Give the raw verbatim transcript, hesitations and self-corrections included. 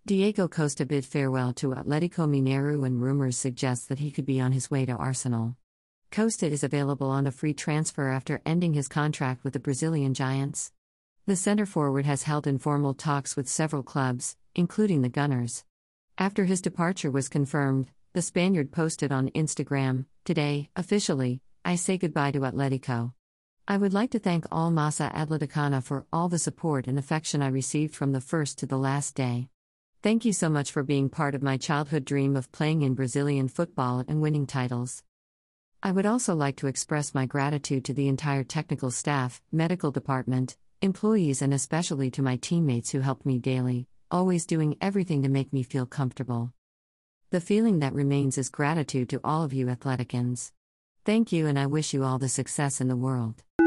Diego Costa bid farewell to Atlético Mineiro and rumors suggest that he could be on his way to Arsenal. Costa is available on a free transfer after ending his contract with the Brazilian Giants. The centre-forward has held informal talks with several clubs, including the Gunners. After his departure was confirmed, the Spaniard posted on Instagram, "Today, officially, I say goodbye to Atletico. I would like to thank all Massa Atleticana for all the support and affection I received from the first to the last day. Thank you so much for being part of my childhood dream of playing in Brazilian football and winning titles. I would also like to express my gratitude to the entire technical staff, medical department, employees and especially to my teammates who helped me daily, always doing everything to make me feel comfortable. The feeling that remains is gratitude to all of you Atleticans. Thank you and I wish you all the success in the world."